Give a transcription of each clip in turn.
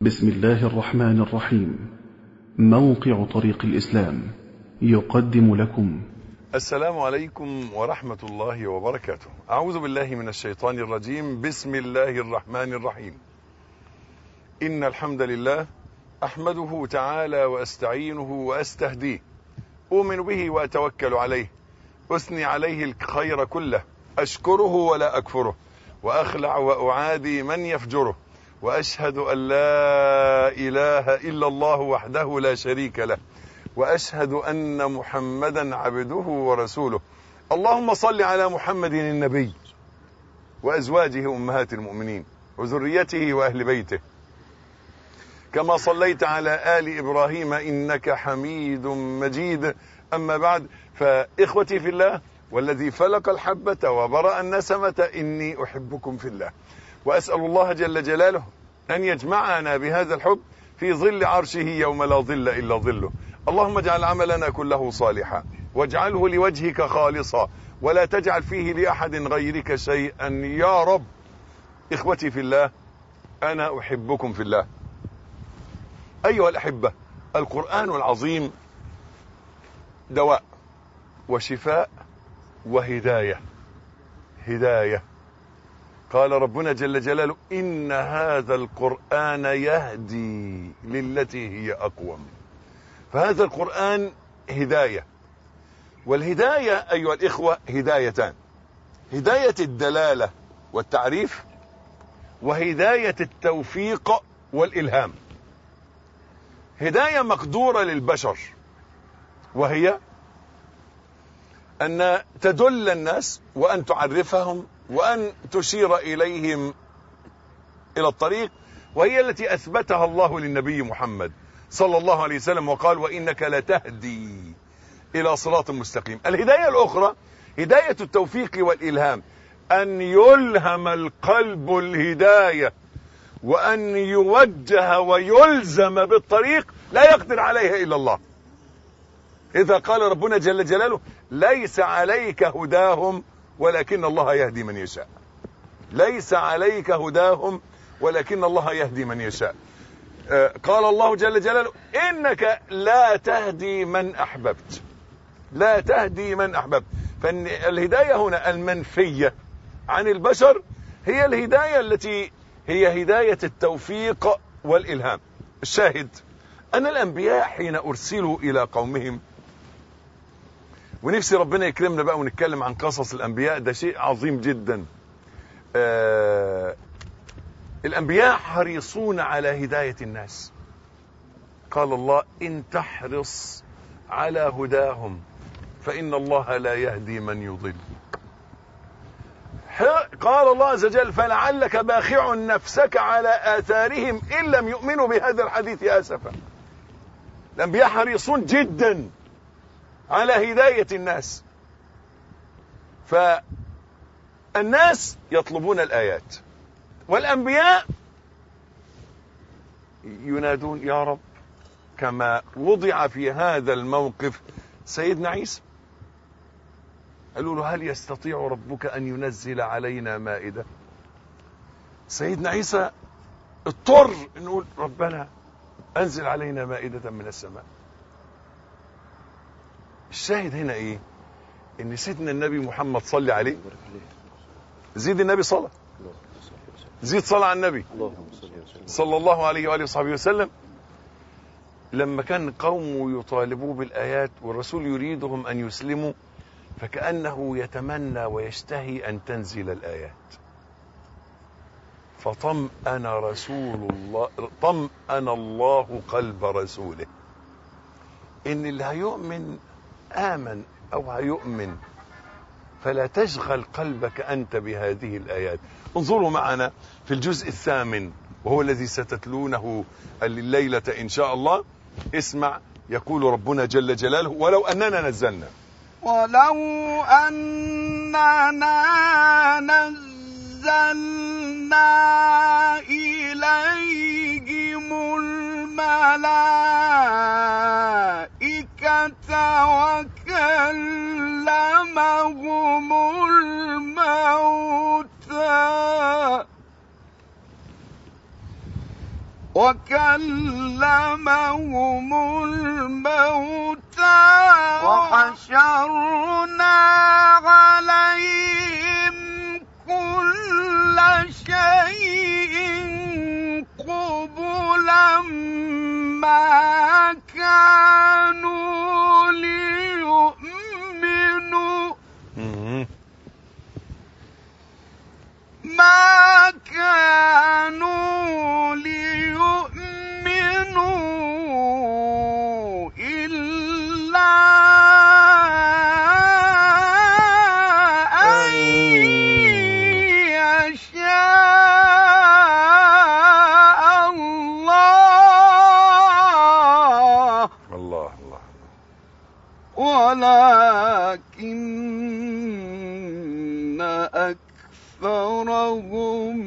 بسم الله الرحمن الرحيم. موقع طريق الإسلام يقدم لكم السلام عليكم ورحمة الله وبركاته. أعوذ بالله من الشيطان الرجيم. بسم الله الرحمن الرحيم. إن الحمد لله أحمده تعالى وأستعينه وأستهديه، أؤمن به وأتوكل عليه، أثني عليه الخير كله، أشكره ولا أكفره، وأخلع وأعادي من يفجره، وأشهد أن لا إله إلا الله وحده لا شريك له، وأشهد أن محمدا عبده ورسوله. اللهم صل على محمد النبي وأزواجه أمهات المؤمنين وذريته وأهل بيته، كما صليت على آل إبراهيم إنك حميد مجيد. أما بعد، فإخوتي في الله والذي فلق الحبة وبرأ النسمة، إني أحبكم في الله، وأسأل الله جل جلاله أن يجمعنا بهذا الحب في ظل عرشه يوم لا ظل إلا ظله. اللهم اجعل عملنا كله صالحا، واجعله لوجهك خالصا، ولا تجعل فيه لأحد غيرك شيئا يا رب. إخوتي في الله، أنا أحبكم في الله. أيها الأحبة، القرآن العظيم دواء وشفاء وهداية. هداية. قال ربنا جل جلاله: إن هذا القرآن يهدي للتي هي أقوم. فهذا القرآن هداية، والهداية أيها الإخوة هدايتان: هداية الدلالة والتعريف، وهداية التوفيق والإلهام. هداية مقدورة للبشر، وهي أن تدل الناس وأن تعرفهم وأن تشير إليهم إلى الطريق، وهي التي أثبتها الله للنبي محمد صلى الله عليه وسلم، وقال: وإنك لتهدي إلى صراط مستقيم. الهداية الأخرى هداية التوفيق والإلهام، أن يلهم القلب الهداية، وأن يوجه ويلزم بالطريق لا يقدر عليها إلا الله. إذا قال ربنا جل جلاله: ليس عليك هداهم ولكن الله يهدي من يشاء. ليس عليك هداهم ولكن الله يهدي من يشاء. قال الله جل جلاله: إنك لا تهدي من أحببت. لا تهدي من أحببت. فالهداية هنا المنفية عن البشر هي الهداية التي هي هداية التوفيق والإلهام. الشاهد أن الأنبياء حين أرسلوا إلى قومهم، ونفسي ربنا يكرمنا بقى ونتكلم عن قصص الأنبياء، ده شيء عظيم جدا. الأنبياء حريصون على هداية الناس. قال الله: إن تحرص على هداهم فإن الله لا يهدي من يضل. قال الله عز وجل: فلعلك باخع نفسك على آثارهم إن لم يؤمنوا بهذا الحديث آسفا. الأنبياء حريصون جدا على هداية الناس، فالناس يطلبون الآيات، والأنبياء ينادون يا رب، كما وضع في هذا الموقف سيدنا عيسى. قالوا له: هل يستطيع ربك أن ينزل علينا مائدة؟ سيدنا عيسى اضطر نقول: ربنا أنزل علينا مائدة من السماء. الشاهد هنا إيه؟ إن سيدنا النبي محمد صلى عليه، زيد النبي صلى، زيد صلى على النبي صلى الله عليه وآله وصحبه وسلم. لما كان قومه يطالبوه بالآيات والرسول يريدهم أن يسلموا، فكأنه يتمنى ويشتهي أن تنزل الآيات، فطمأن رسول الله، طمأن الله قلب رسوله، إن اللي هيؤمن آمن أو هيؤمن، فلا تشغل قلبك أنت بهذه الآيات. انظروا معنا في الجزء الثامن، وهو الذي ستتلونه الليلة إن شاء الله. اسمع، يقول ربنا جل جلاله: ولو أننا نزلنا إليهم الملائكة وكلمهم الموتى وكلمهم الموتى وحشرنا عليهم كل شيء قبلا ما كانوا ليؤمنوا إلا أن يشاء الله. الله الله. ولكن أكثرهم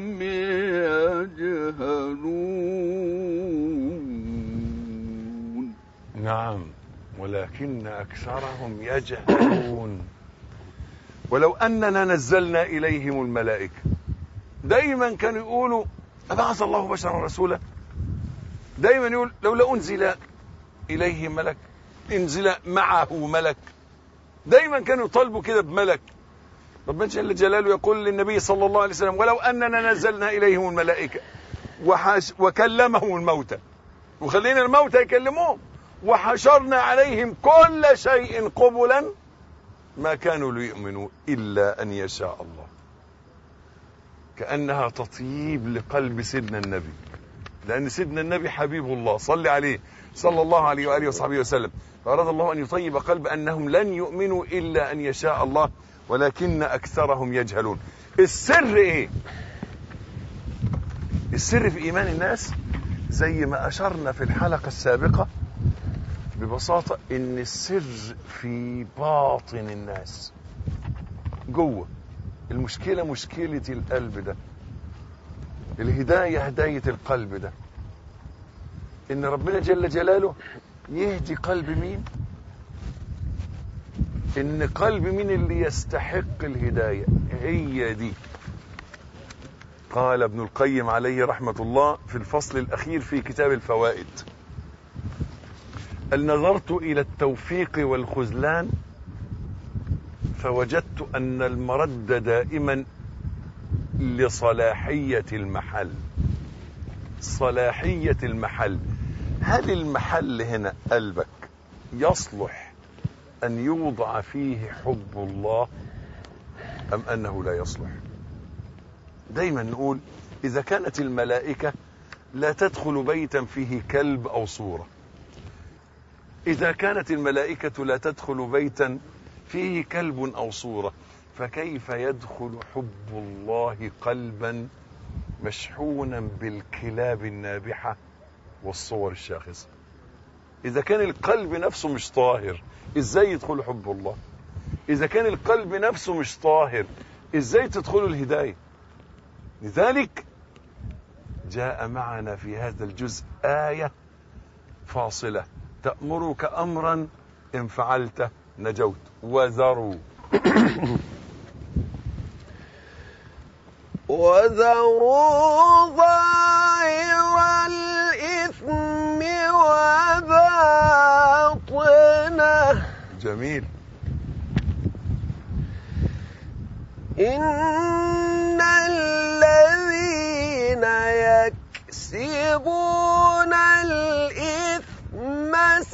يجهلون. نعم، ولكن أكثرهم يجهلون. ولو أننا نزلنا إليهم الملائكة، دايما كانوا يقولوا أبعث الله بشرا رسولا، دايما يقول لولا أنزل إليه ملك، انزل معه ملك، دايما كانوا يطالبوا كده بملك. ربنا جل جلاله يقول للنبي صلى الله عليه وسلم ولو أننا نزلنا إليهم الملائكة وكلمهم الموتى، وخلينا الموتى يكلموهم، وحشرنا عليهم كل شيء قبلا ما كانوا ليؤمنوا إلا أن يشاء الله. كأنها تطيب لقلب سيدنا النبي، لأن سيدنا النبي حبيب الله صلى عليه صلى الله عليه وآله وصحبه وسلم، فأراد الله أن يطيب قلب أنهم لن يؤمنوا إلا أن يشاء الله ولكن أكثرهم يجهلون. السر إيه؟ السر في إيمان الناس زي ما أشرنا في الحلقة السابقة ببساطة، إن السر في باطن الناس جوه. المشكلة مشكلة القلب ده، الهداية هداية القلب ده، إن ربنا جل جلاله يهدي قلب مين، إن قلب مين اللي يستحق الهداية، هي دي. قال ابن القيم عليه رحمة الله في الفصل الأخير في كتاب الفوائد: نظرت إلى التوفيق والخذلان فوجدت أن المرد دائما لصلاحية المحل. صلاحية المحل، هل المحل هنا قلبك يصلح أن يوضع فيه حب الله أم أنه لا يصلح؟ دايما نقول إذا كانت الملائكة لا تدخل بيتا فيه كلب أو صورة، إذا كانت الملائكة لا تدخل بيتا فيه كلب أو صورة، فكيف يدخل حب الله قلبا مشحونا بالكلاب النابحة والصور الشاخصة؟ إذا كان القلب نفسه مش طاهر، إزاي يدخل حب الله؟ إذا كان القلب نفسه مش طاهر، إزاي تدخل الهداية؟ لذلك جاء معنا في هذا الجزء آية فاصلة تأمرك أمرا إن فعلت نجوت. وذروا ظاهر الإثم وباطنه. جميل. إن الذين يكسبون الإثم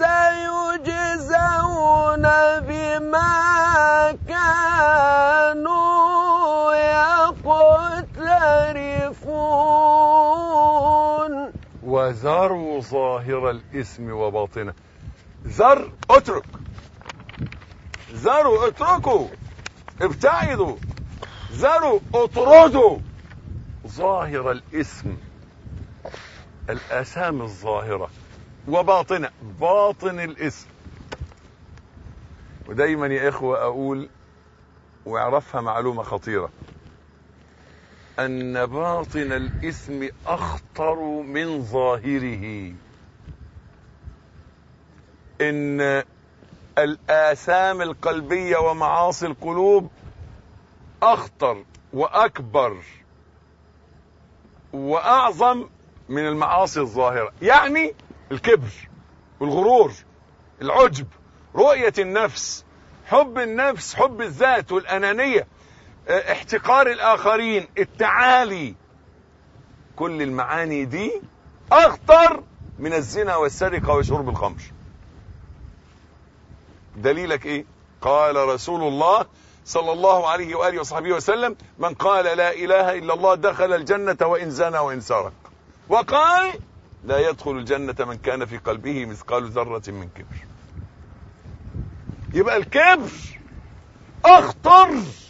سيجزون بما كانوا يقترفون. وذروا ظاهر الإثم وباطنه. ذر اترك، ذروا اتركوا، ابتعدوا، ذروا اطردوا ظاهر الإثم، الآثام الظاهرة، وباطنه، باطن الإثم. ودايما يا إخوة أقول واعرفها معلومة خطيرة، أن باطن الإثم أخطر من ظاهره. إن الآثام القلبية ومعاصي القلوب أخطر وأكبر وأعظم من المعاصي الظاهرة، يعني الكبر والغرور، العجب، رؤية النفس، حب النفس، حب الذات والأنانية، احتقار الآخرين، التعالي. كل المعاني دي أخطر من الزنا والسرقة وشرب الخمر. دليلك ايه؟ قال رسول الله صلى الله عليه وآله وصحبه وسلم: من قال لا إله إلا الله دخل الجنة وإن زنى وإن سرق. وقال: لا يدخل الجنة من كان في قلبه مثقال ذرة من كبر. يبقى الكبر أخطر،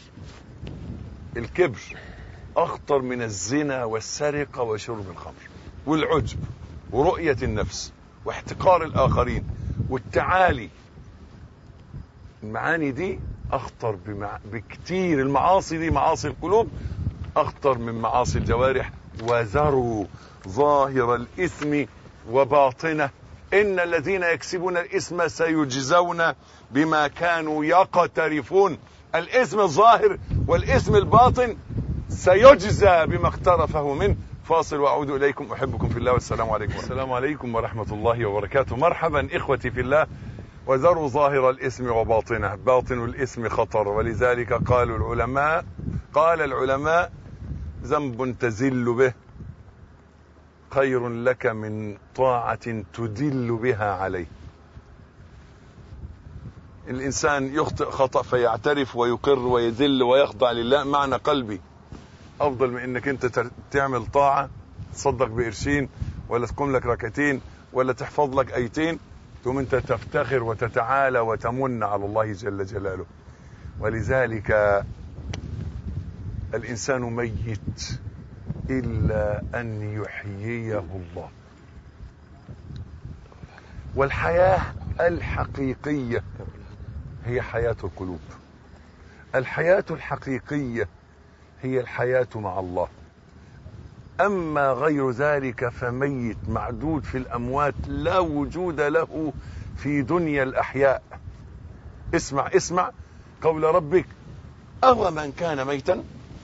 الكبر أخطر من الزنا والسرقة وشرب الخمر والعجب ورؤية النفس واحتقار الآخرين والتعالي. المعاني دي أخطر بكتير. المعاصي دي معاصي القلوب أخطر من معاصي الجوارح. وذروا ظاهر الإثم وباطنه إن الذين يكسبون الإثم سيجزون بما كانوا يقترفون. الإثم الظاهر والإثم الباطن سيجزى بما اقترفه منه. فاصل وأعود إليكم. أحبكم في الله والسلام عليكم. السلام عليكم ورحمة الله وبركاته. مرحبا إخوتي في الله. وذروا ظاهر الإثم وباطنه. باطن الإثم خطر، ولذلك قال العلماء: ذنب تزل به خير لك من طاعة تدل بها عليه. الإنسان يخطئ خطأ فيعترف ويقر ويذل ويخضع لله معنى قلبي، أفضل من إنك أنت تعمل طاعة، تصدق بقرشين ولا تقوم لك ركعتين ولا تحفظ لك آيتين، ثم أنت تفتخر وتتعالى وتمن على الله جل جلاله. ولذلك الإنسان ميت إلا أن يحييه الله. والحياة الحقيقية هي حياة القلوب. الحياة الحقيقية هي الحياة مع الله. أما غير ذلك فميت معدود في الأموات، لا وجود له في دنيا الأحياء. اسمع قول ربك: أومن كان ميتا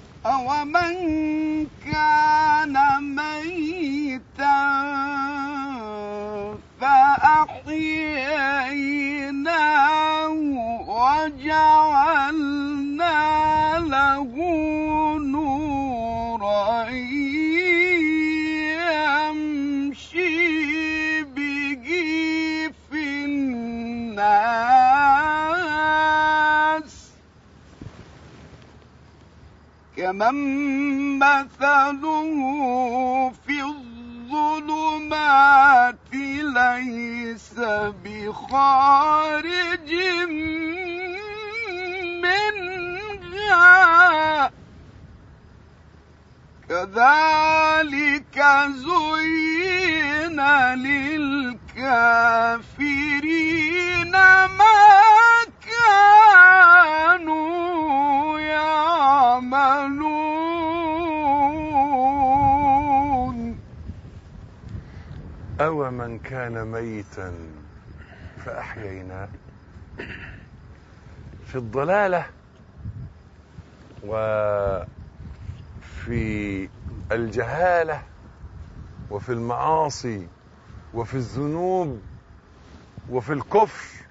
فأحييناه وجعلنا له نورا يمشي به في الناس كمن مثله في الظلمات ليس بخارج منها كذلك زين للكافرين ما كانوا يعملون. أومن كان ميتا فأحييناه. في الضلالة وفي الجهالة وفي المعاصي وفي الذنوب وفي الكفر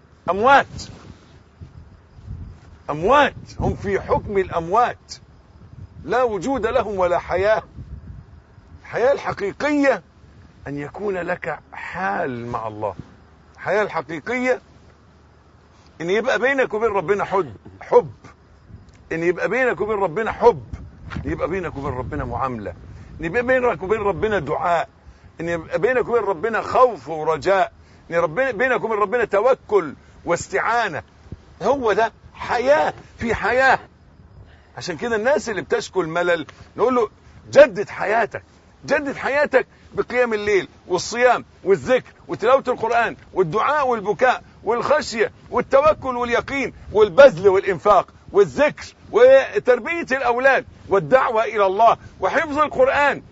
أموات، هم في حكم الأموات، لا وجود لهم ولا حياة. الحياة الحقيقية أن يكون لك حال مع الله. الحياة الحقيقية أن يبقى بينك وبين ربنا حب، أن يبقى بينك وبين ربنا حب، أن يبقى بينك وبين ربنا معاملة، أن يبقى بينك وبين ربنا دعاء، أن يبقى بينك وبين ربنا خوف ورجاء، أن يبقى بينك وبين ربنا توكل واستعانة. هو ده حياة في حياة. عشان كده الناس اللي بتشكو الملل نقول له: جدد حياتك بقيام الليل والصيام والذكر وتلاوة القرآن والدعاء والبكاء والخشية والتوكل واليقين والبذل والإنفاق والذكر وتربية الأولاد والدعوة إلى الله وحفظ القرآن.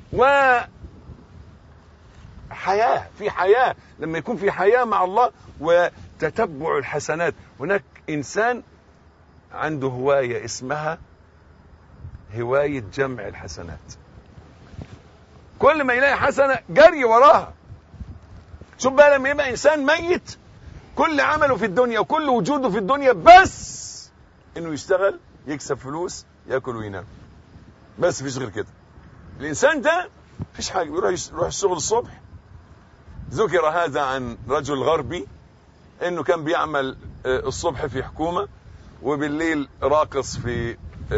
في حياة لما يكون في حياة مع الله وتتبع الحسنات. هناك إنسان عنده هواية اسمها هواية جمع الحسنات. كل ما يلاقي حسنة جري وراها. شوف بقى لما يبقى إنسان ميت كل عمله في الدنيا وكل وجوده في الدنيا بس إنه يشتغل يكسب فلوس يأكل وينام، بس فيش غير كده. الإنسان ده فيش حاجة، يروح الشغل الصبح. ذكر هذا عن رجل غربي إنه كان بيعمل الصبح في حكومة وبالليل راقص في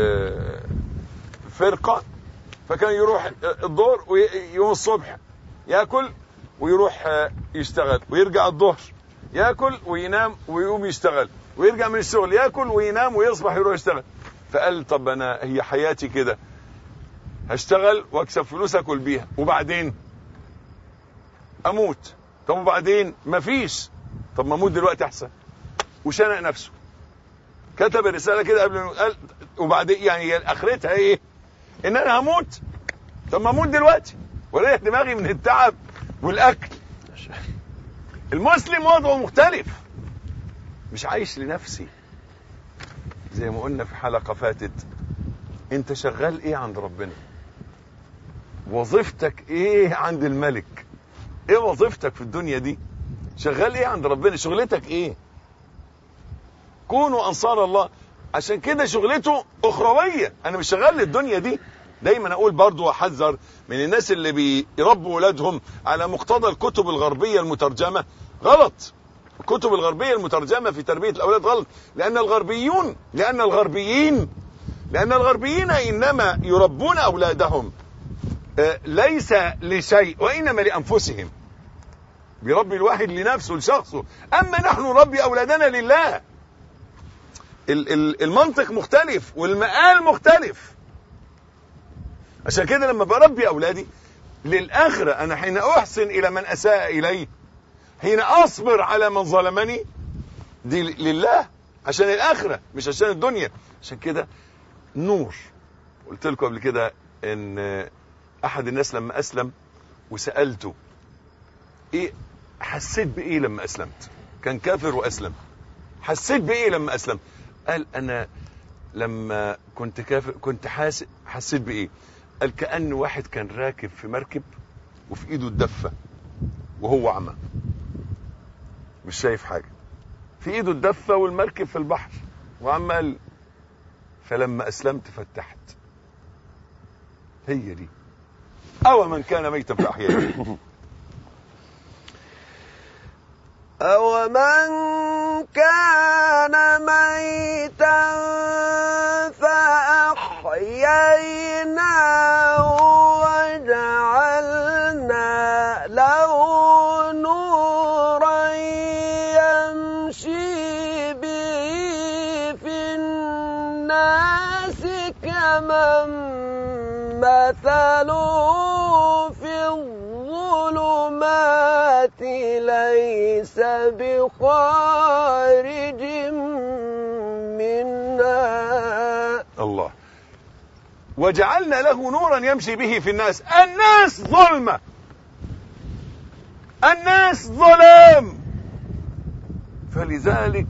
فرقة، فكان يروح الظهر ويوم الصبح يأكل ويروح يشتغل ويرجع الظهر يأكل وينام ويقوم يشتغل ويرجع من الشغل يأكل وينام ويصبح يروح يشتغل. فقال طب أنا هي حياتي كده، هشتغل واكسب فلوس أكل بيها وبعدين أموت. طب وبعدين مفيش، طب ما أموت دلوقتي أحسن. وشنق نفسه، كتب الرسالة كده قبل ما قال وبعدين يعني آخرتها إيه؟ إن أنا هموت. طب ما أموت دلوقتي وريح دماغي من التعب والأكل. المسلم وضعه مختلف، مش عايش لنفسي. زي ما قلنا في حلقة فاتت، انت شغال ايه عند ربنا؟ وظيفتك ايه عند الملك؟ ايه وظيفتك في الدنيا دي؟ شغال ايه عند ربنا؟ شغلتك ايه؟ كونوا انصار الله. عشان كده شغلته اخروية، انا مش شغال للدنيا دي. دايما اقول برضو واحذر من الناس اللي بيربوا ولادهم على مقتضى الكتب الغربية المترجمة. غلط. الكتب الغربية المترجمة في تربية الاولاد غلط، لان الغربيين انما يربون اولادهم ليس لشيء وانما لانفسهم. بيربي الواحد لنفسه لشخصه، اما نحن نربي اولادنا لله. المنطق مختلف والمقال مختلف. عشان كده لما بربي اولادي للاخره، انا حين احسن الى من اساء الي، حين اصبر على من ظلمني، دي لله عشان الاخره مش عشان الدنيا. عشان كده نور. قلت لكم قبل كده ان احد الناس لما اسلم وسالته ايه حسيت بايه لما اسلمت، كان كافر واسلم، حسيت بايه لما اسلم؟ قال انا لما كنت كافر كنت حسيت بايه؟ قال كأن واحد كان راكب في مركب وفي ايده الدفة وهو عمى مش شايف حاجة، في ايده الدفة والمركب في البحر وعمال. فلما اسلمت فتحت. هي دي. او من كان ميتا فاحييناه. أو من كان ميتا فأحييناه وجعلنا له نورا يمشي به في الناس كمن مثله في الظلمات ليس بخارج منها. الله. وجعلنا له نورا يمشي به في الناس. الناس ظلمة، الناس ظلام، فلذلك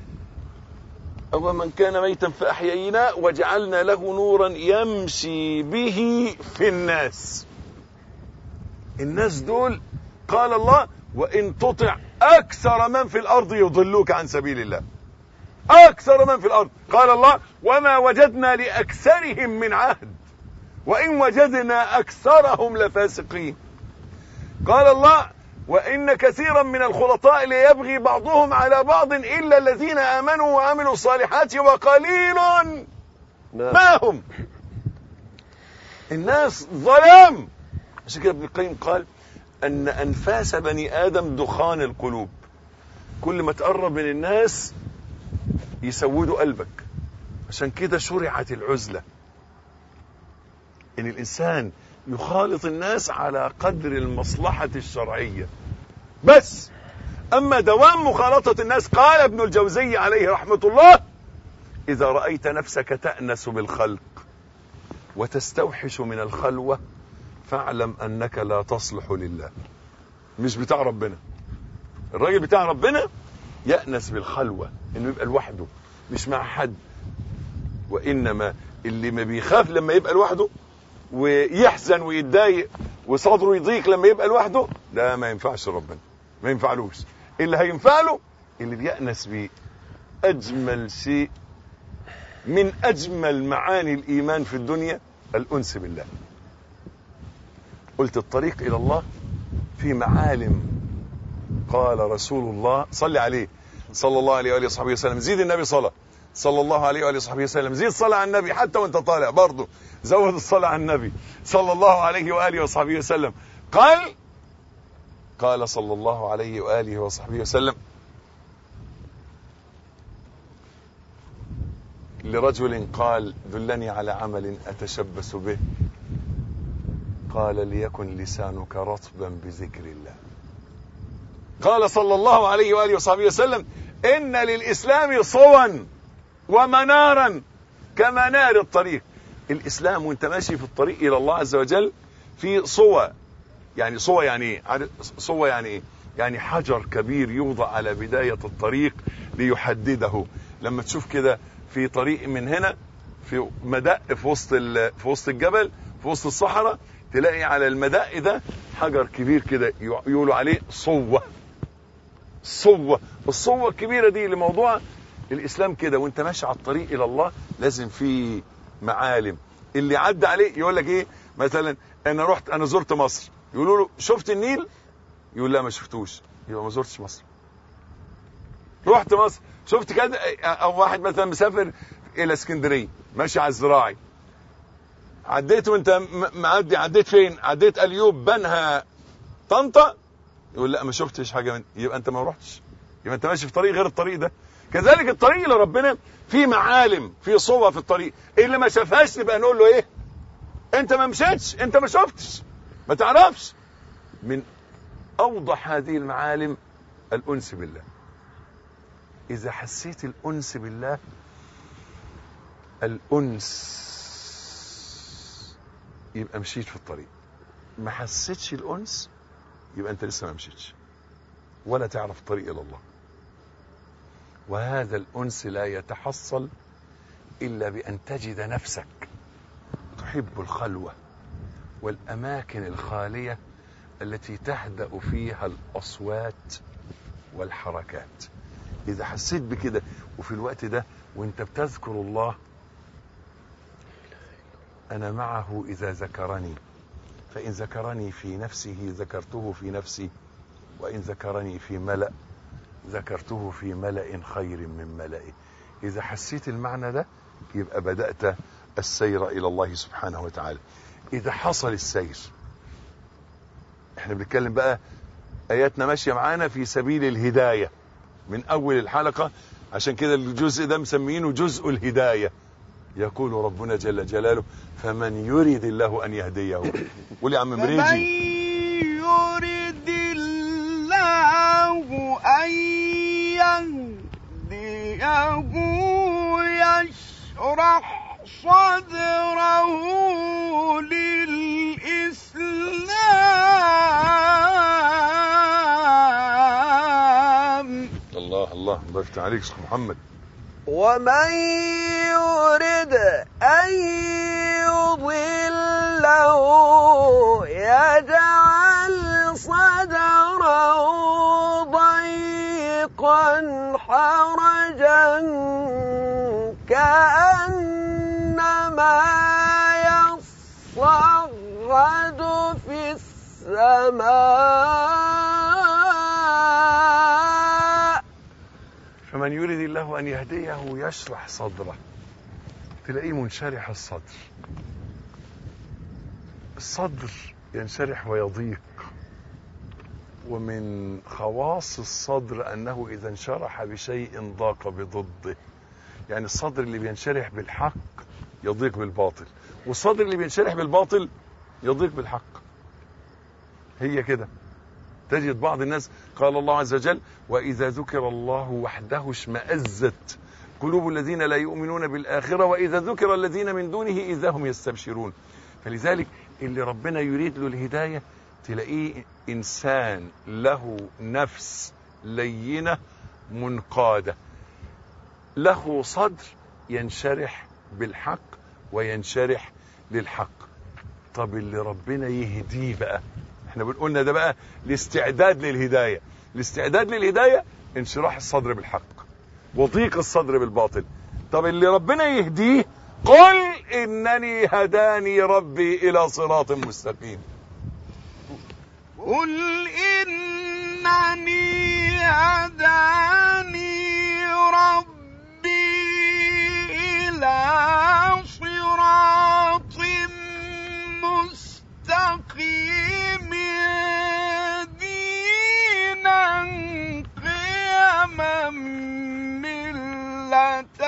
ومن كان ميتا فأحييناه وجعلنا له نورا يمشي به في الناس. الناس دول قال الله وإن تطع أكثر من في الأرض يضلوك عن سبيل الله. أكثر من في الأرض. قال الله وما وجدنا لأكثرهم من عهد وإن وجدنا أكثرهم لفاسقين. قال الله وإن كثيرا من الخلطاء ليبغي بعضهم على بعض إلا الذين آمنوا وعملوا الصالحات وقليل ما هم. الناس ظلام. عشان كده ابن القيم قال أن أنفاس بني آدم دخان القلوب. كل ما تقرب من الناس يسودوا قلبك. عشان كده شرعت العزلة، إن الإنسان يخالط الناس على قدر المصلحة الشرعية بس. أما دوام مخالطة الناس، قال ابن الجوزي عليه رحمة الله إذا رأيت نفسك تأنس بالخلق وتستوحش من الخلوة فاعلم أنك لا تصلح لله. مش بتاع ربنا. الراجل بتاع ربنا يأنس بالخلوة، إنه يبقى لوحده مش مع حد. وإنما اللي ما بيخاف لما يبقى لوحده ويحزن ويتضايق وصدره يضيق لما يبقى لوحده، ده ما ينفعش ربنا، ما ينفعلوش. اللي هينفع له اللي بيأنس بيه. أجمل شيء من أجمل معاني الإيمان في الدنيا الأنس بالله. قلت الطريق إلى الله في معالم. قال رسول الله صلى عليه صلى الله عليه وآله وصحبه وسلم، زيد النبي صلى الله عليه وآله وصحبه وسلم، زيد صلاة على النبي حتى وانت طالع برضه زود الصلاة على النبي صلى الله عليه وآله وصحبه وسلم. قال صلى الله عليه وآله وصحبه وسلم لرجل قال دلني على عمل أتشبث به، قال ليكن لسانك رطبا بذكر الله. قال صلى الله عليه وآله وصحبه وسلم إن للإسلام صوا ومنارا كمنار الطريق. الإسلام وانت ماشي في الطريق إلى الله عز وجل في صوى. يعني صوى يعني ايه؟ صوى يعني ايه؟ يعني حجر كبير يوضع على بداية الطريق ليحدده. لما تشوف كده في طريق من هنا في مدق في وسط الجبل في وسط الصحراء، تلاقي على المدق ده حجر كبير كده يقولوا عليه صوة. الصوة الكبيرة دي لموضوع الإسلام كده. وانت ماشي على الطريق إلى الله لازم في معالم. اللي عدى عليه يقول لك ايه؟ مثلا انا زرت مصر، يقولوا له شفت النيل؟ يقول لا ما شفتوش، يبقى ما زرتش مصر. رحت مصر شفت كده؟ او واحد مثلا مسافر الى اسكندريه ماشي على الزراعي، عديت وانت معدي، عديت فين؟ عديت اليوب بنها طنطا، يقول لا ما شفتش حاجه يبقى انت ما رحتش، يبقى انت ماشي في طريق غير الطريق ده. كذلك الطريق لربنا في معالم، في صور في الطريق. اللي ما شافهاش نبقى نقول له ايه؟ انت ما مشيتش، انت ما شفتش، ما تعرفش. من اوضح هذه المعالم الانس بالله. اذا حسيت الانس بالله، الانس، يبقى مشيت في الطريق. ما حسيتش الانس يبقى انت لسه ما مشيتش ولا تعرف الطريق الى الله. وهذا الانس لا يتحصل الا بان تجد نفسك تحب الخلوه والاماكن الخاليه التي تهدأ فيها الاصوات والحركات. اذا حسيت بكده وفي الوقت ده وانت بتذكر الله، انا معه اذا ذكرني، فان ذكرني في نفسه ذكرته في نفسي، وان ذكرني في ملأ ذكرته في ملأ خير من ملئه. اذا حسيت المعنى ده يبقى بدأت السير الى الله سبحانه وتعالى. اذا حصل السير، احنا بنتكلم بقى اياتنا ماشيه معانا في سبيل الهدايه من اول الحلقه، عشان كده الجزء ده مسمينه جزء الهدايه. يقول ربنا جل جلاله فمن يريد الله ان يهديه. قول يا عم مريجي. فمن يريد الله ان يهديه يشرح صدره للإسلام. الله الله، بارك عليك شيخ محمد. ومن يرد أن يضله يجعل صدره ضيقا حرجا كأنما يصعد في السماء. فمن يريد الله أن يهديه يشرح صدره، تلاقيه منشرح الصدر. الصدر ينشرح ويضيق، ومن خواص الصدر أنه إذا انشرح بشيء ضاق بضده. يعني الصدر اللي بينشرح بالحق يضيق بالباطل، والصدر اللي بينشرح بالباطل يضيق بالحق. هي كده. تجد بعض الناس قال الله عز وجل وإذا ذكر الله وحده اشمأزت قلوب الذين لا يؤمنون بالآخرة وإذا ذكر الذين من دونه إذا هم يستبشرون. فلذلك اللي ربنا يريد له الهداية تلاقيه إنسان له نفس لينة منقادة، له صدر ينشرح بالحق وينشرح للحق. طب اللي ربنا يهديه بقى، احنا بنقولنا ده بقى الاستعداد للهداية. الاستعداد للهداية انشراح الصدر بالحق وضيق الصدر بالباطل. طب اللي ربنا يهديه، قل إنني هداني ربي إلى صراط مستقيم. قل إنني هداني ربي إلى صراط مستقيم دينا قيما ملة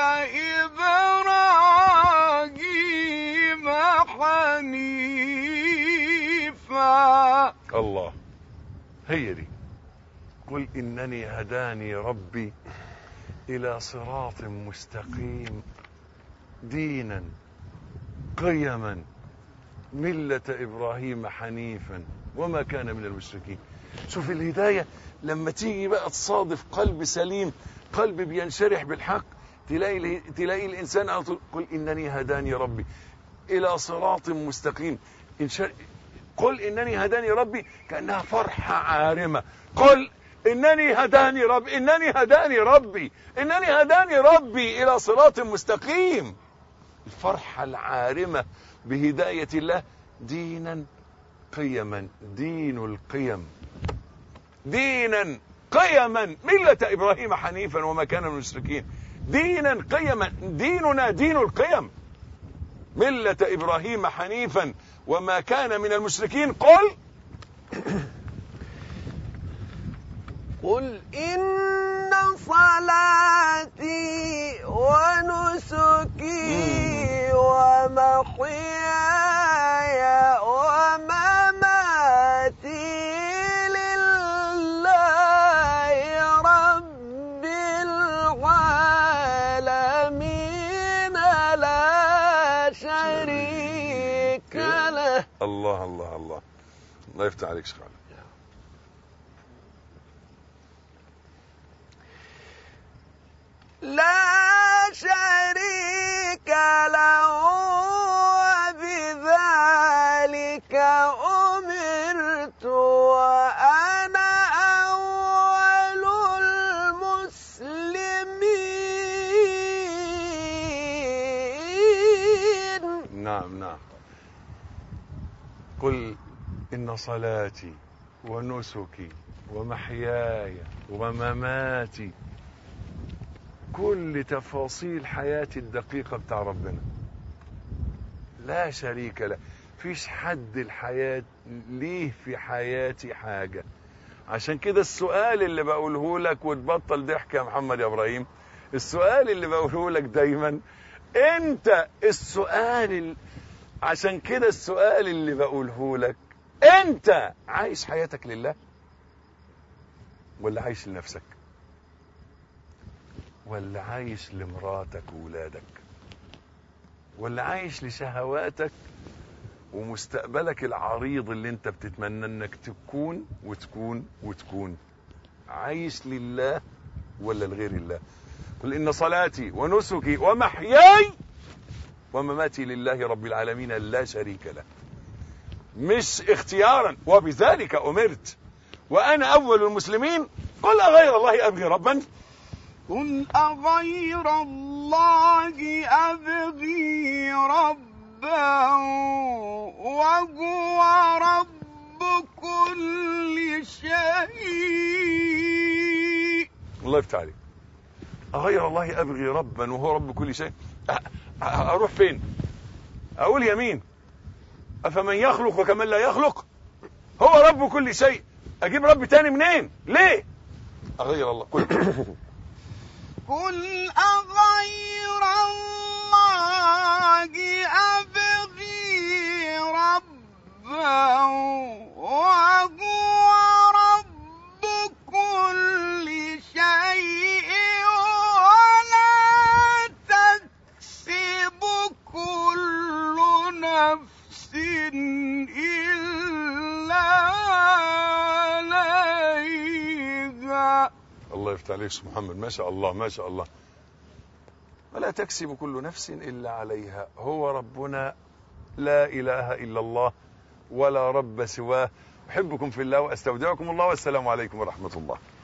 إبراهيم حنيفا. الله، هي دي. قل إنني هداني ربي إلى صراط مستقيم دينا قيما ملة إبراهيم حنيفا وما كان من المشركين. شوف الهداية لما تيجي بقى تصادف قلب سليم، قلب بينشرح بالحق، تلاقي الإنسان على طول قل إنني هداني ربي إلى صراط مستقيم. قل إنني هداني ربي كأنها فرحة عارمة. قل إنني هداني ربي، إنني هداني ربي، إنني هداني ربي إلى صراط مستقيم. الفرحة العارمة بهداية الله دينا قيما، دين القيم، دينا قيما ملة إبراهيم حنيفا وما كان من المشركين. دينا قيما، ديننا دين القيم، ملة إبراهيم حنيفا وما كان من المشركين. قل إن صلاتي ونسكي ومحياي ومماتي لله رب العالمين لا شريك له. الله الله الله، الله يفتح عليك شيخ علي. لا شريك له وبذلك أمرت وأنا أول المسلمين. نعم نعم. قل إن صلاتي ونسكي ومحياي ومماتي، كل تفاصيل حياتي الدقيقة بتاع ربنا، لا شريك له. فيش حد الحياة ليه في حياتي حاجة. عشان كده السؤال اللي بقوله لك، وتبطل ضحك يا محمد يا إبراهيم، السؤال اللي بقوله لك دايما انت السؤال عشان كده السؤال اللي بقوله لك، انت عايش حياتك لله ولا عايش لنفسك؟ ولا عايش لمراتك وولادك؟ ولا عايش لشهواتك ومستقبلك العريض اللي انت بتتمنى انك تكون وتكون وتكون؟ عايش لله ولا لغير الله؟ قل إن صلاتي ونسكي ومحياي ومماتي لله رب العالمين لا شريك له. مش اختيارا وبذلك أمرت وأنا أول المسلمين. قل أغير الله أبغي ربا، قل أغير الله أبغي ربا وهو رب كل شيء. الله يفتح عليك. أغير الله أبغي ربا وهو رب كل شيء. أروح فين؟ أقول يمين أفمن يخلق وكمن لا يخلق؟ هو رب كل شيء، أجيب رب تاني منين؟ ليه؟ أغير الله. قل أغير الله أبغي ربا وهو رب كل شيء ولا تكسب كل نفس إلا عليها. الله يفتح عليك محمد، ما شاء الله ما شاء الله. ولا تكسب كل نفس إلا عليها. هو ربنا لا إله إلا الله ولا رب سواه. أحبكم في الله وأستودعكم الله، والسلام عليكم ورحمة الله.